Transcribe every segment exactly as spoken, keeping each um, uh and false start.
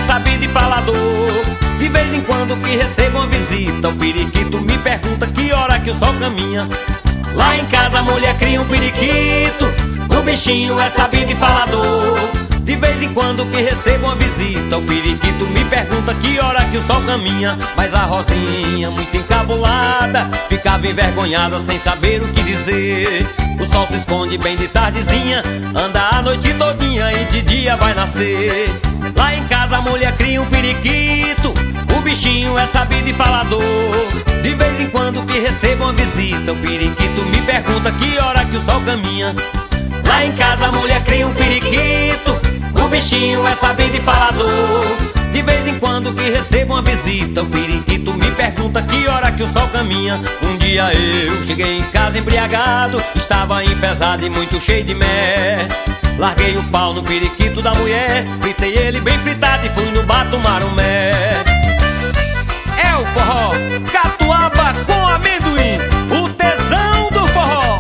sabido e falador. De vez em quando que recebo uma visita, o periquito me pergunta que hora que o sol caminha. Lá em casa a mulher cria um periquito, o bichinho é sabido e falador. De vez em quando que recebo uma visita, o periquito me pergunta que hora que o sol caminha. Mas a Rosinha, muito encabulada, ficava envergonhada sem saber o que dizer. O sol se esconde bem de tardezinha, anda a noite todinha e de dia vai nascer. Lá em casa a mulher cria um periquito, o bichinho é sabido e falador. De vez em quando que recebo uma visita, o periquito me pergunta que hora que o sol caminha. Lá em casa a mulher cria um periquito, o bichinho é sabido e falador. De vez em quando que recebo uma visita, o periquito me pergunta que hora que o sol caminha. Um dia eu cheguei em casa embriagado, estava enfesado e muito cheio de mé. Larguei o pau no periquito da mulher, fritei ele bem fritado e fui no bar tomar um mé. É o forró, catuaba com amendoim, o tesão do forró.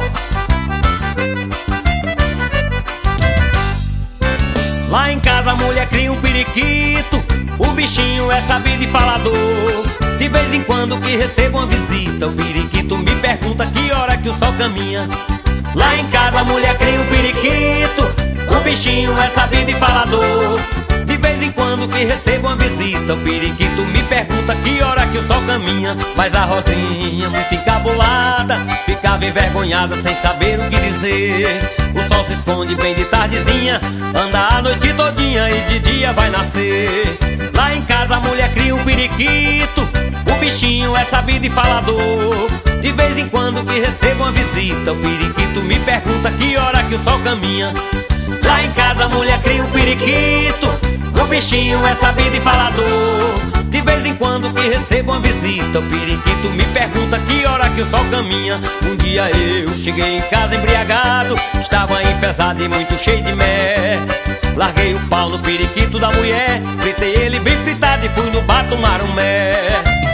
Lá em casa a mulher cria um periquito, o bichinho é sabido e falador. De vez em quando que recebo uma visita, o periquito me pergunta que hora que o sol caminha. Lá em casa a mulher cria um periquito, o bichinho é sabido e falador. De vez em quando que recebo uma visita, o periquito me pergunta que hora que o sol caminha. Mas a Rosinha, muito encabulada, ficava envergonhada sem saber o que dizer. O sol se esconde bem de tardezinha, anda a noite todinha e de dia vai nascer. Lá em casa a mulher cria um periquito, o bichinho é sabido e falador. De vez em quando que recebo uma visita, o periquito me pergunta que hora que o sol caminha. Lá em casa a mulher cria um periquito, o bichinho é sabido e falador. De vez em quando que recebo uma visita, o periquito me pergunta que hora que o sol caminha. Um dia eu cheguei em casa embriagado, estava enfesado e muito cheio de mé. Larguei o pau no periquito da mulher, fritei ele bem fritado e fui no bar tomar um mé.